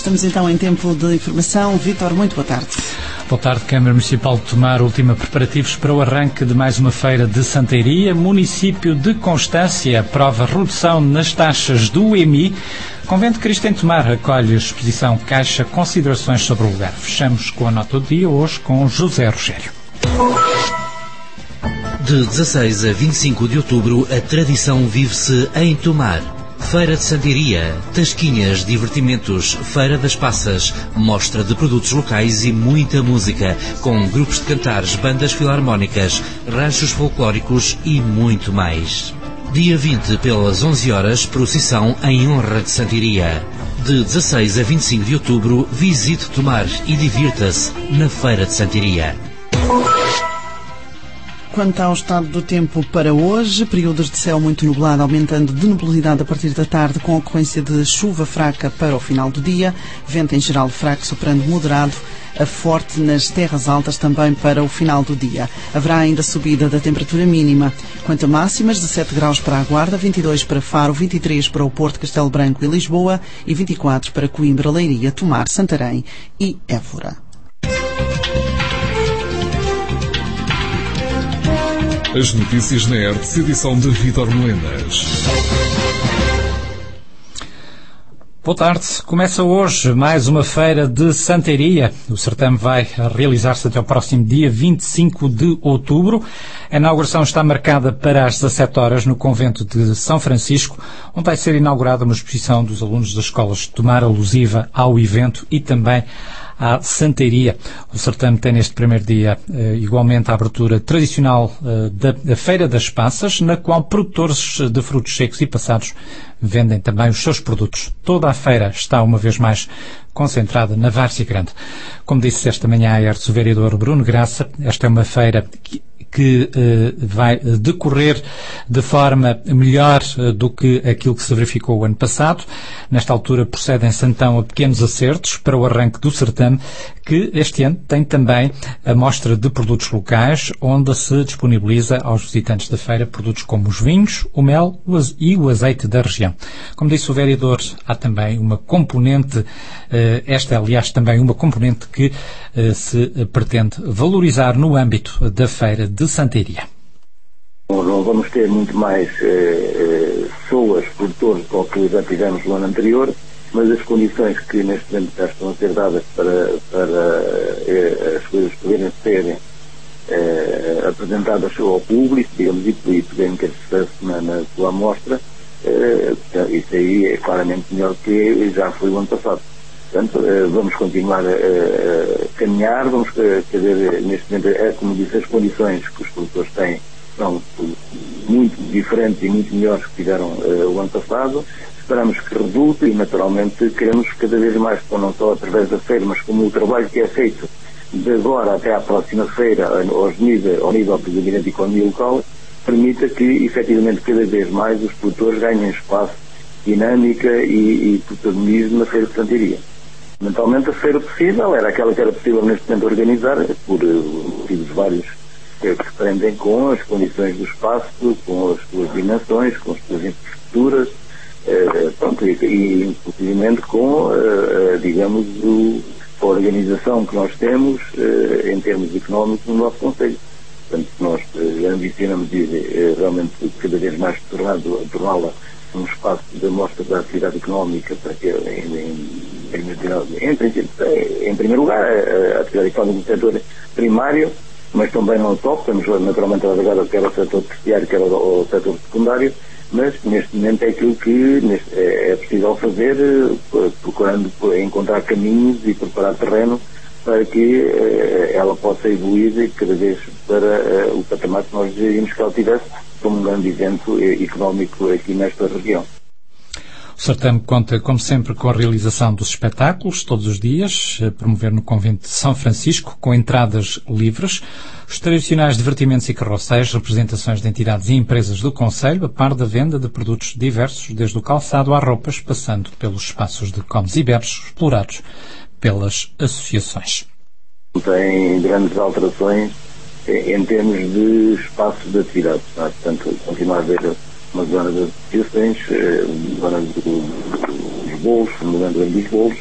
Estamos então em tempo de informação. Vítor, muito boa tarde. Boa tarde. Câmara Municipal de Tomar ultima preparativos para o arranque de mais uma feira de Santeiria. Município de Constância aprova redução nas taxas do EMI. Convento de Cristo em Tomar acolhe a exposição Caixa Considerações sobre o lugar. Fechamos com a nota do dia, hoje com José Rogério. De 16 a 25 de outubro, a tradição vive-se em Tomar. Feira de Santeiria, tasquinhas, divertimentos, Feira das Passas, mostra de produtos locais e muita música, com grupos de cantares, bandas filarmónicas, ranchos folclóricos e muito mais. Dia 20, pelas 11 horas, procissão em honra de Santeiria. De 16 a 25 de outubro, visite Tomar e divirta-se na Feira de Santeiria. Quanto ao estado do tempo para hoje, períodos de céu muito nublado, aumentando de nubosidade a partir da tarde, com ocorrência de chuva fraca para o final do dia, vento em geral fraco, soprando moderado a forte nas terras altas também para o final do dia. Haverá ainda subida da temperatura mínima. Quanto a máximas, 17 graus para a Guarda, 22 para Faro, 23 para o Porto, Castelo Branco e Lisboa e 24 para Coimbra, Leiria, Tomar, Santarém e Évora. As notícias na ERTS, edição de Vítor Melenas. Boa tarde. Começa hoje mais uma feira de Santeiria. O certame vai realizar-se até o próximo dia 25 de outubro. A inauguração está marcada para as 17 horas no Convento de São Francisco, onde vai ser inaugurada uma exposição dos alunos das escolas de Tomar, alusiva ao evento e também à Santeiria. O certame tem neste primeiro dia igualmente a abertura tradicional da Feira das Passas, na qual produtores de frutos secos e passados vendem também os seus produtos. Toda a feira está uma vez mais concentrada na Várzea Grande. Como disse esta manhã a ERTS o vereador Bruno Graça, esta é uma feira que vai decorrer de forma melhor do que aquilo que se verificou o ano passado. Nesta altura procedem-se então a pequenos acertos para o arranque do certame, que este ano tem também a mostra de produtos locais, onde se disponibiliza aos visitantes da feira produtos como os vinhos, o mel e o azeite da região. Como disse o vereador, há também uma componente, esta aliás também uma componente que se pretende valorizar no âmbito da feira de Santeiria. Não vamos ter muito mais pessoas, produtores, do que já tivemos no ano anterior, mas as condições que neste momento já estão a ser dadas para as coisas poderem ser apresentadas ao público, digamos, e poderem ter sucesso na sua amostra, isso aí é claramente melhor que já foi o ano passado. Portanto, vamos continuar a caminhar, vamos fazer neste momento, como disse, as condições que os produtores têm são muito diferentes e muito melhores que tiveram o ano passado. Esperamos que resulte e, naturalmente, queremos cada vez mais, não só através da feira, mas como o trabalho que é feito de agora até à próxima feira, ao nível precisamente da economia local, permita que, efetivamente, cada vez mais os produtores ganhem espaço, dinâmica e protagonismo na Feira de Santeiria. Mentalmente, a feira possível era aquela que era possível neste momento organizar, por motivos vários que se prendem com as condições do espaço, com as suas dimensões, com as suas infraestruturas, e inclusive com, digamos, a organização que nós temos em termos económicos no nosso concelho. Portanto, nós ambicionamos realmente cada vez mais torná-la um espaço de mostra da atividade económica para que, em primeiro lugar, a atividade económica do setor primário, mas também não só, estamos naturalmente a ligar quer ao setor terciário, quer ao setor secundário, mas neste momento é aquilo que é possível fazer, procurando encontrar caminhos e preparar terreno para que ela possa evoluir cada vez para o patamar que nós desejaríamos que ela tivesse como um grande evento económico aqui nesta região. O certame conta, como sempre, com a realização dos espetáculos, todos os dias, a promover no Convento de São Francisco, com entradas livres, os tradicionais divertimentos e carroceiros, representações de entidades e empresas do concelho, a par da venda de produtos diversos, desde o calçado às roupas, passando pelos espaços de comes e bebes explorados pelas associações. Tem grandes alterações em termos de espaços de atividade, portanto, continua a haver uma zona de associações, zona dos bolos, mudando em dos bolos,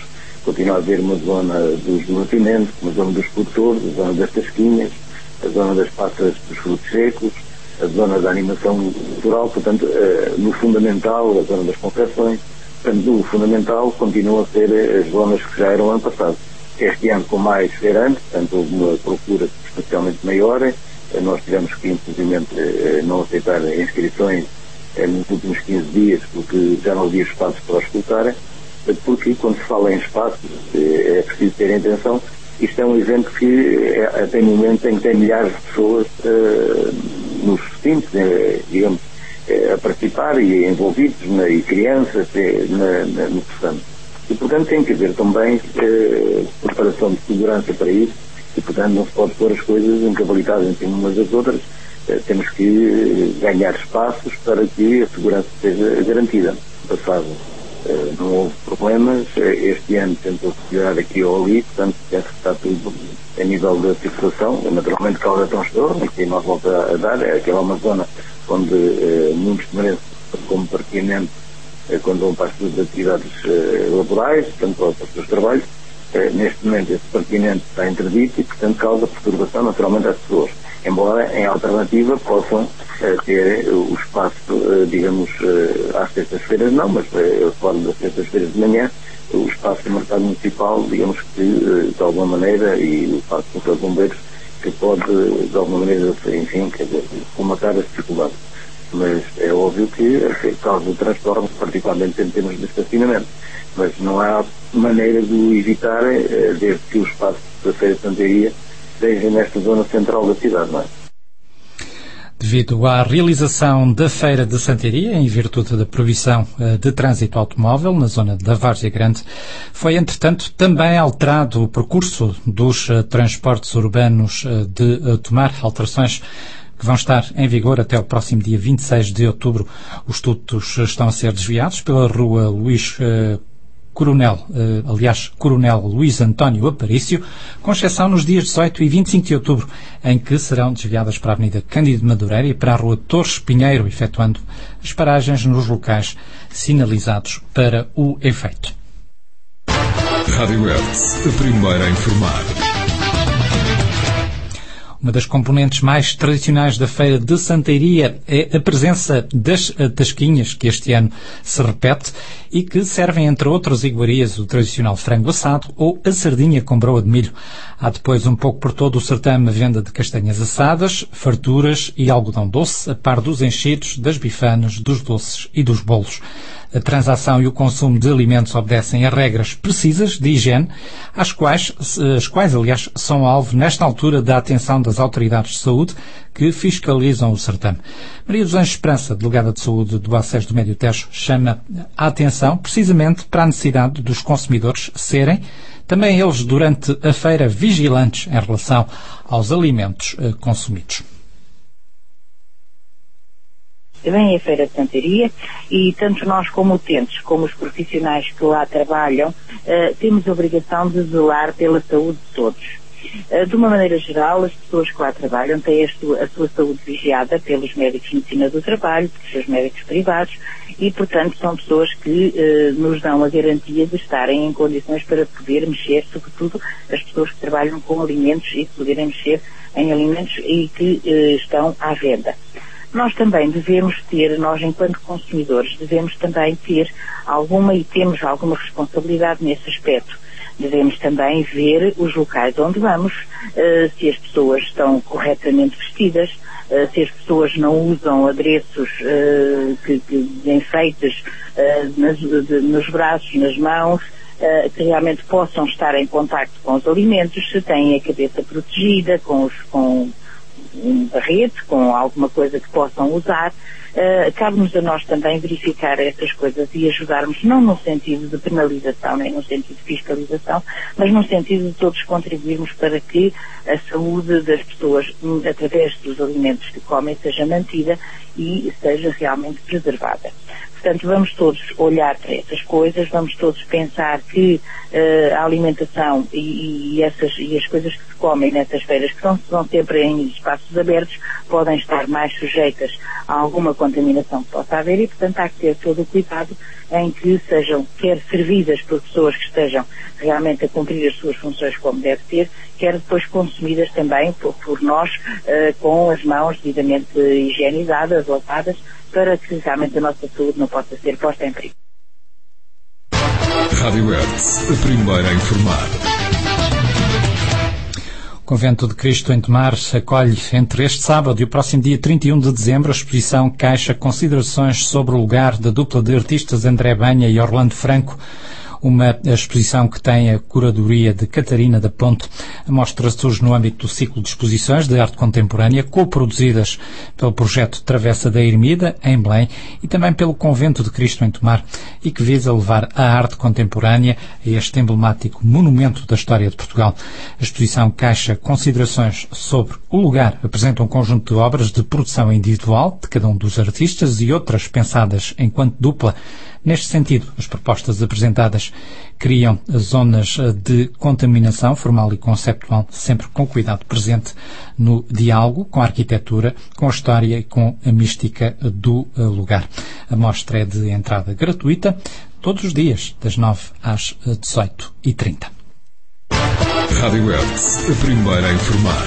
continua a haver uma zona dos divertimentos, uma zona dos produtores, a zona das tasquinhas, a zona das passas dos frutos secos, a zona da animação cultural, portanto, no fundamental, a zona das confecções, portanto, no fundamental continua a ser as zonas que já eram ano passado. Este ano com mais feirantes, portanto, houve uma procura especialmente maior. Nós tivemos que, infelizmente, não aceitar inscrições nos últimos 15 dias, porque já não havia espaços para os escutarem, porque quando se fala em espaços, é preciso ter atenção. Isto é um evento que até o momento tem que ter milhares de pessoas nos recintos, digamos, a participar e envolvidos, e crianças no processo. E, portanto, tem que haver também preparação de segurança para isso, e, portanto, não se pode pôr as coisas encavalitadas em cima umas das outras. Temos que ganhar espaços para que a segurança seja garantida. No passado não houve problemas, este ano tentou-se melhorar aqui ou ali, portanto, penso que está tudo a nível da circulação. Naturalmente, causa transtorno, que nós voltamos a dar, aquela uma zona onde muitos merecem como parqueamento quando vão para as suas atividades laborais, portanto, para os seus trabalhos. Neste momento, esse parqueamento está interdito e, portanto, causa perturbação naturalmente às pessoas. Embora, em alternativa, possam ter o espaço, digamos, às sextas-feiras não, mas fora das sextas-feiras de manhã, o espaço do mercado municipal, digamos que, de alguma maneira, e o espaço dos bombeiros, que pode, de alguma maneira, enfim, quer dizer, comatar as dificuldades. Mas é óbvio que causa o transtorno, particularmente em termos de estacionamento. Mas não há maneira de o evitar, desde que o espaço da Feira de Santaria esteja nesta zona central da cidade, não é? Devido à realização da Feira de Santaria, em virtude da proibição de trânsito automóvel na zona da Várzea Grande, foi, entretanto, também alterado o percurso dos transportes urbanos de Tomar, alterações que vão estar em vigor até o próximo dia 26 de outubro. Os dutos estão a ser desviados pela rua Coronel Luís António Aparício, com exceção nos dias 18 e 25 de outubro, em que serão desviadas para a Avenida Cândido Madureira e para a Rua Torres Pinheiro, efetuando as paragens nos locais sinalizados para o efeito. Rádio Hertz, a primeira a informar. Uma das componentes mais tradicionais da Feira de Santaria é a presença das tasquinhas, que este ano se repete e que servem, entre outras iguarias, o tradicional frango assado ou a sardinha com broa de milho. Há depois, um pouco por todo o certame, a venda de castanhas assadas, farturas e algodão doce, a par dos enchidos, das bifanas, dos doces e dos bolos. A transação e o consumo de alimentos obedecem a regras precisas de higiene, as quais, aliás, são alvo, nesta altura, da atenção das autoridades de saúde que fiscalizam o certame. Maria dos Anjos Esperança, delegada de saúde do ACES do Médio Tejo, chama a atenção precisamente para a necessidade dos consumidores serem, também eles durante a feira, vigilantes em relação aos alimentos consumidos. Também é a Feira de Santaria e tanto nós como utentes, como os profissionais que lá trabalham, temos a obrigação de zelar pela saúde de todos. De uma maneira geral, as pessoas que lá trabalham têm a sua saúde vigiada pelos médicos de medicina do trabalho, pelos seus médicos privados e, portanto, são pessoas que nos dão a garantia de estarem em condições para poder mexer, sobretudo as pessoas que trabalham com alimentos e que poderem mexer em alimentos e que estão à venda. Nós também devemos ter, nós enquanto consumidores, devemos também ter e temos alguma responsabilidade nesse aspecto. Devemos também ver os locais onde vamos, se as pessoas estão corretamente vestidas, se as pessoas não usam adereços enfeites nos braços, nas mãos, que realmente possam estar em contacto com os alimentos, se têm a cabeça protegida, com um barrete, com alguma coisa que possam usar. Cabe-nos a nós também verificar essas coisas e ajudarmos, não no sentido de penalização, nem no sentido de fiscalização, mas no sentido de todos contribuirmos para que a saúde das pessoas, através dos alimentos que comem, seja mantida e seja realmente preservada. Portanto, vamos todos olhar para essas coisas, vamos todos pensar que a alimentação e as coisas que se comem nessas feiras, que são sempre em espaços abertos, podem estar mais sujeitas a alguma contaminação que possa haver e, portanto, há que ter todo o cuidado em que sejam quer servidas por pessoas que estejam realmente a cumprir as suas funções como deve ser, quer depois consumidas também por nós com as mãos devidamente higienizadas, lavadas, para que realmente a nossa saúde não possa ser posta em perigo. Rádio Hertz, a primeira a informar. O Convento de Cristo em Tomar acolhe entre este sábado e o próximo dia 31 de dezembro a exposição Caixa Considerações sobre o lugar da dupla de artistas André Banha e Orlando Franco, uma exposição que tem a curadoria de Catarina da Ponte. A mostra surge no âmbito do ciclo de exposições de arte contemporânea co-produzidas pelo projeto Travessa da Ermida, em Belém, e também pelo Convento de Cristo em Tomar, e que visa levar a arte contemporânea a este emblemático monumento da história de Portugal. A exposição Caixa Considerações sobre o lugar apresenta um conjunto de obras de produção individual de cada um dos artistas e outras pensadas enquanto dupla. Neste sentido, as propostas apresentadas criam zonas de contaminação formal e conceptual, sempre com cuidado presente no diálogo com a arquitetura, com a história e com a mística do lugar. A mostra é de entrada gratuita, todos os dias, das 9 às 18h30. Rádio Hertz, a primeira a informar.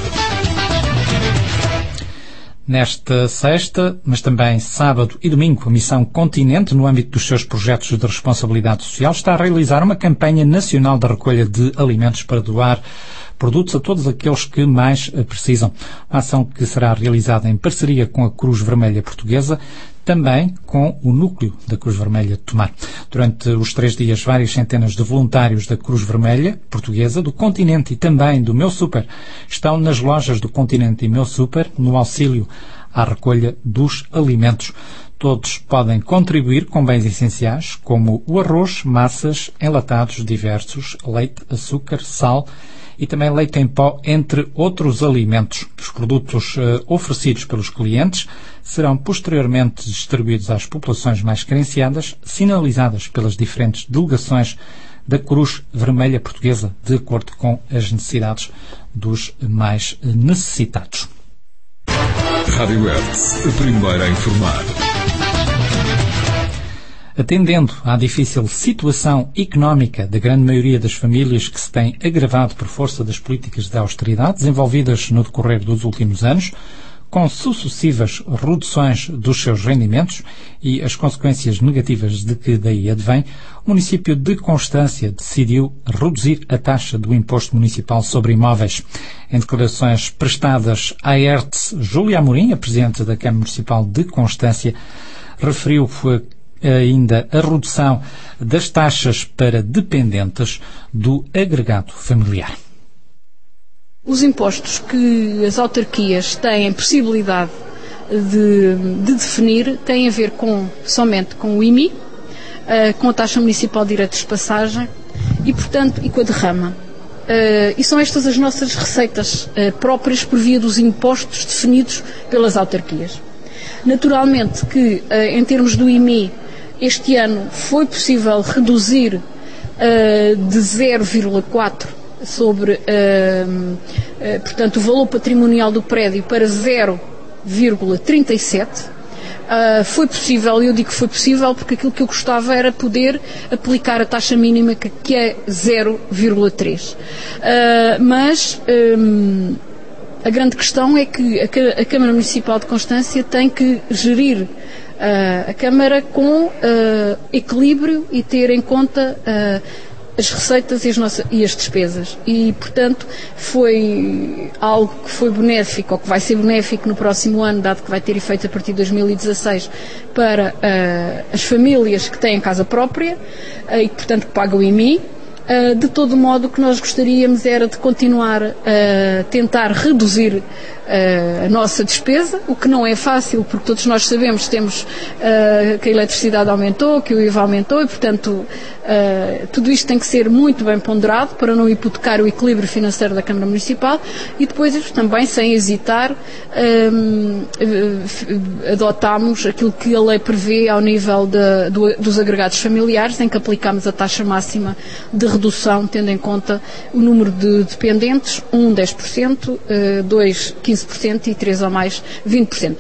Nesta sexta, mas também sábado e domingo, a Missão Continente, no âmbito dos seus projetos de responsabilidade social, está a realizar uma campanha nacional de recolha de alimentos para doar produtos a todos aqueles que mais precisam. Uma ação que será realizada em parceria com a Cruz Vermelha Portuguesa, também com o núcleo da Cruz Vermelha de Tomar. Durante os 3 dias, várias centenas de voluntários da Cruz Vermelha Portuguesa, do Continente e também do Meu Super, estão nas lojas do Continente e Meu Super, no auxílio à recolha dos alimentos. Todos podem contribuir com bens essenciais, como o arroz, massas, enlatados diversos, leite, açúcar, sal e também leite em pó, entre outros alimentos. Os produtos oferecidos pelos clientes serão posteriormente distribuídos às populações mais carenciadas, sinalizadas pelas diferentes delegações da Cruz Vermelha Portuguesa, de acordo com as necessidades dos mais necessitados. Rádio Hertz, a primeira a informar. Atendendo à difícil situação económica da grande maioria das famílias que se tem agravado por força das políticas de austeridade desenvolvidas no decorrer dos últimos anos, com sucessivas reduções dos seus rendimentos e as consequências negativas de que daí advém, o município de Constância decidiu reduzir a taxa do imposto municipal sobre imóveis. Em declarações prestadas à Hertz, Júlia Amorim, a presidente da Câmara Municipal de Constância, referiu ainda a redução das taxas para dependentes do agregado familiar. Os impostos que as autarquias têm possibilidade de definir têm a ver somente com o IMI, com a taxa municipal de direitos de passagem e, portanto, e com a derrama. E são estas as nossas receitas próprias por via dos impostos definidos pelas autarquias. Naturalmente que, em termos do IMI, este ano foi possível reduzir de 0,4 sobre, portanto, o valor patrimonial do prédio para 0,37. Foi possível, eu digo que foi possível porque aquilo que eu gostava era poder aplicar a taxa mínima que é 0,3. Mas a grande questão é que a Câmara Municipal de Constância tem que gerir a Câmara com equilíbrio e ter em conta as receitas e as despesas. E, portanto, foi algo que foi benéfico, ou que vai ser benéfico no próximo ano, dado que vai ter efeito a partir de 2016, para as famílias que têm casa própria e, portanto, que pagam o IMI. De todo modo, o que nós gostaríamos era de continuar a tentar reduzir a nossa despesa, o que não é fácil, porque todos nós sabemos que a eletricidade aumentou, que o IVA aumentou e, portanto, tudo isto tem que ser muito bem ponderado para não hipotecar o equilíbrio financeiro da Câmara Municipal e depois também, sem hesitar, adotámos aquilo que a lei prevê ao nível dos agregados familiares, em que aplicamos a taxa máxima de redução, tendo em conta o número de dependentes, 1, 10%, 2, 15% e 3 ou mais, 20%.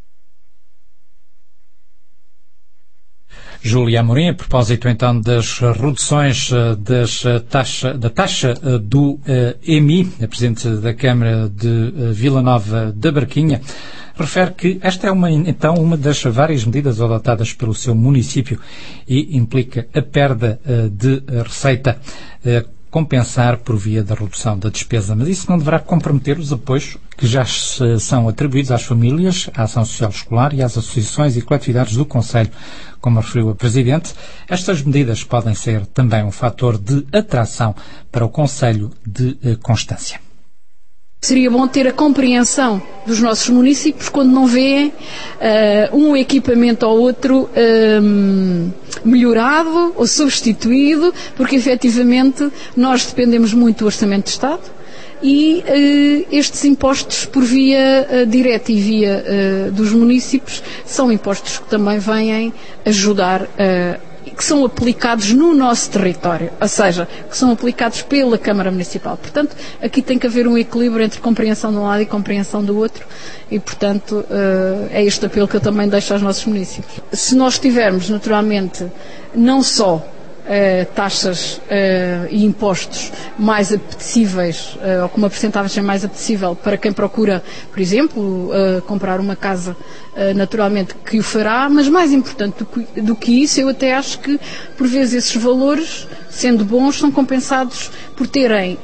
Júlia Amorim, a propósito então das reduções da taxa do EMI, a Presidente da Câmara de Vila Nova da Barquinha, refere que esta é uma das várias medidas adotadas pelo seu município e implica a perda de receita compensar por via da redução da despesa, mas isso não deverá comprometer os apoios que já são atribuídos às famílias, à ação social escolar e às associações e coletividades do Conselho, como referiu a Presidente. Estas medidas podem ser também um fator de atração para o Conselho de Constância. Seria bom ter a compreensão dos nossos municípios quando não veem um equipamento ou outro melhorado ou substituído, porque efetivamente nós dependemos muito do Orçamento de Estado e estes impostos por via direta e via dos municípios são impostos que também vêm ajudar que são aplicados no nosso território, ou seja, que são aplicados pela Câmara Municipal. Portanto, aqui tem que haver um equilíbrio entre compreensão de um lado e compreensão do outro e, portanto, é este apelo que eu também deixo aos nossos municípios. Se nós tivermos, naturalmente, não só taxas e impostos mais apetecíveis ou com uma percentagem mais apetecível para quem procura, por exemplo, comprar uma casa, naturalmente que o fará, mas mais importante do que isso, eu até acho que por vezes esses valores, sendo bons, são compensados por terem,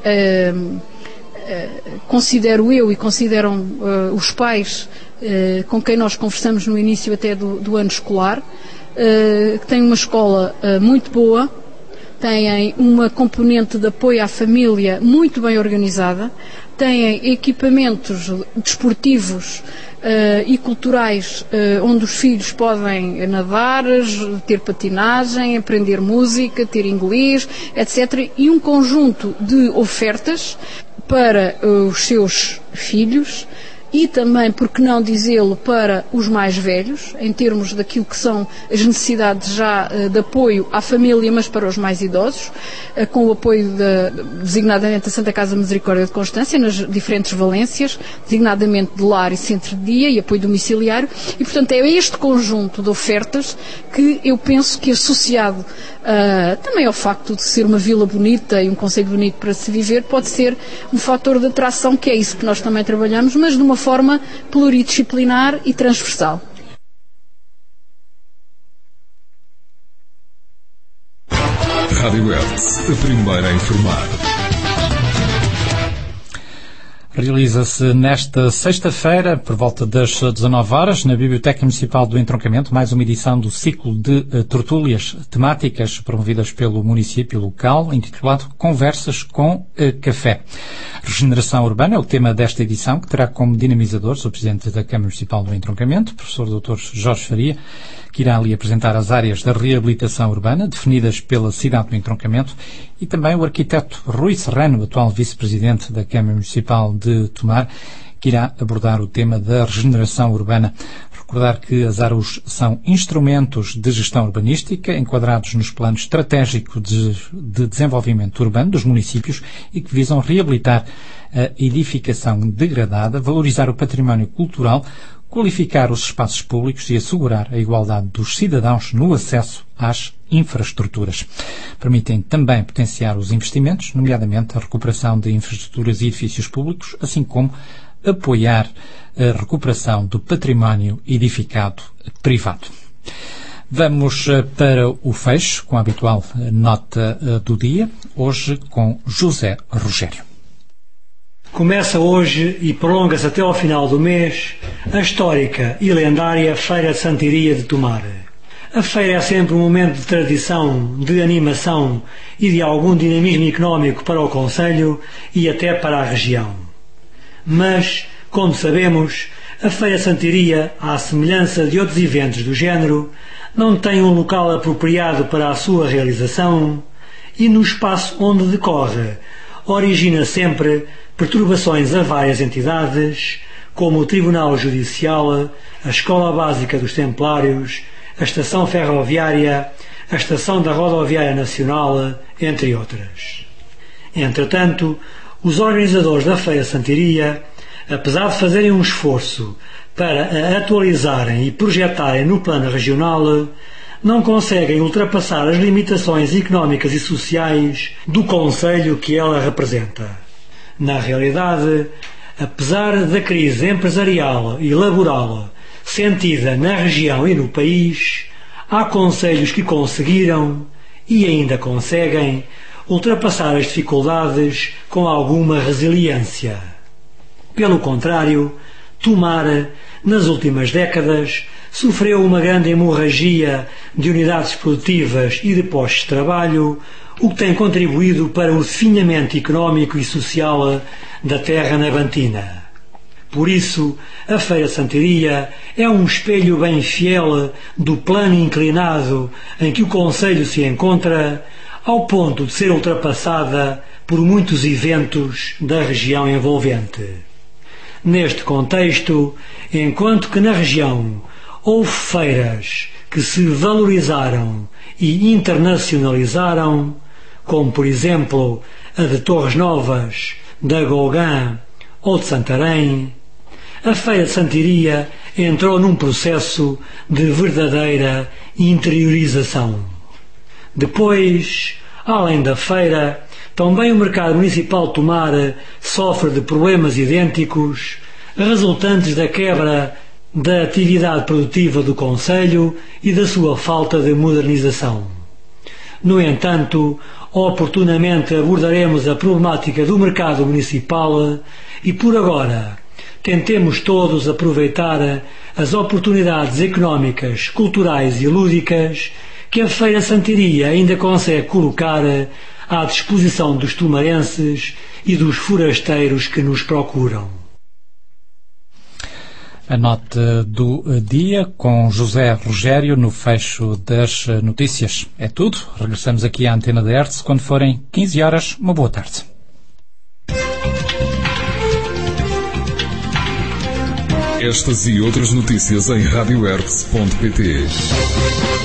considero eu e consideram os pais com quem nós conversamos no início até do ano escolar, que têm uma escola muito boa, têm uma componente de apoio à família muito bem organizada, têm equipamentos desportivos e culturais onde os filhos podem nadar, ter patinagem, aprender música, ter inglês, etc. E um conjunto de ofertas para os seus filhos e também, por que não dizê-lo, para os mais velhos, em termos daquilo que são as necessidades já de apoio à família, mas para os mais idosos, com o apoio designadamente da Santa Casa Misericórdia de Constância, nas diferentes valências, designadamente de lar e centro de dia e apoio domiciliário, e portanto é este conjunto de ofertas que eu penso que associado também ao facto de ser uma vila bonita e um concelho bonito para se viver, pode ser um fator de atração, que é isso que nós também trabalhamos, mas de uma forma pluridisciplinar e transversal. Rádio Hertz, a primeira a informar. Realiza-se nesta sexta-feira, por volta das 19 horas, na Biblioteca Municipal do Entroncamento, mais uma edição do ciclo de tertúlias temáticas promovidas pelo município local, intitulado Conversas com Café. Regeneração urbana é o tema desta edição, que terá como dinamizadores o Presidente da Câmara Municipal do Entroncamento, professor Dr. Jorge Faria, que irá ali apresentar as áreas da reabilitação urbana, definidas pela cidade do Entroncamento, e também o arquiteto Rui Serrano, atual vice-presidente da Câmara Municipal de Tomar, que irá abordar o tema da regeneração urbana. Recordar que as ARUs são instrumentos de gestão urbanística enquadrados nos planos estratégicos de desenvolvimento urbano dos municípios e que visam reabilitar a edificação degradada, valorizar o património cultural, qualificar os espaços públicos e assegurar a igualdade dos cidadãos no acesso às infraestruturas. Permitem também potenciar os investimentos, nomeadamente a recuperação de infraestruturas e edifícios públicos, assim como apoiar a recuperação do património edificado privado. Vamos para o fecho, com a habitual nota do dia, hoje com José Rogério. Começa hoje e prolonga-se até ao final do mês a histórica e lendária Feira de Santiria de Tomar. A feira é sempre um momento de tradição, de animação e de algum dinamismo económico para o concelho e até para a região. Mas, como sabemos, a Feira de Santiria, à semelhança de outros eventos do género, não tem um local apropriado para a sua realização e no espaço onde decorre origina sempre perturbações a várias entidades, como o Tribunal Judicial, a Escola Básica dos Templários, a Estação Ferroviária, a estação da Rodoviária Nacional, entre outras. Entretanto, os organizadores da Feira Santiria, apesar de fazerem um esforço para a atualizarem e projetarem no plano regional, não conseguem ultrapassar as limitações económicas e sociais do concelho que ela representa. Na realidade, apesar da crise empresarial e laboral sentida na região e no país, há concelhos que conseguiram, e ainda conseguem, ultrapassar as dificuldades com alguma resiliência. Pelo contrário, Tomar, nas últimas décadas, sofreu uma grande hemorragia de unidades produtivas e de postos de trabalho, o que tem contribuído para o definhamento económico e social da terra navantina. Por isso, a Feira Santiria é um espelho bem fiel do plano inclinado em que o concelho se encontra, ao ponto de ser ultrapassada por muitos eventos da região envolvente. Neste contexto, enquanto que na região houve feiras que se valorizaram e internacionalizaram, como por exemplo a de Torres Novas, da Gauguin ou de Santarém, a Feira de Santiria entrou num processo de verdadeira interiorização. Depois, além da feira, também o mercado municipal de Tomar sofre de problemas idênticos, resultantes da quebra da atividade produtiva do concelho e da sua falta de modernização. No entanto, oportunamente abordaremos a problemática do mercado municipal e, por agora, tentemos todos aproveitar as oportunidades económicas, culturais e lúdicas que a Feira Santiria ainda consegue colocar à disposição dos tomarenses e dos forasteiros que nos procuram. A nota do dia com José Rogério no fecho das notícias. É tudo. Regressamos aqui à Antena da Hertz quando forem 15 horas. Uma boa tarde. Estas e outras notícias em radiohertz.pt.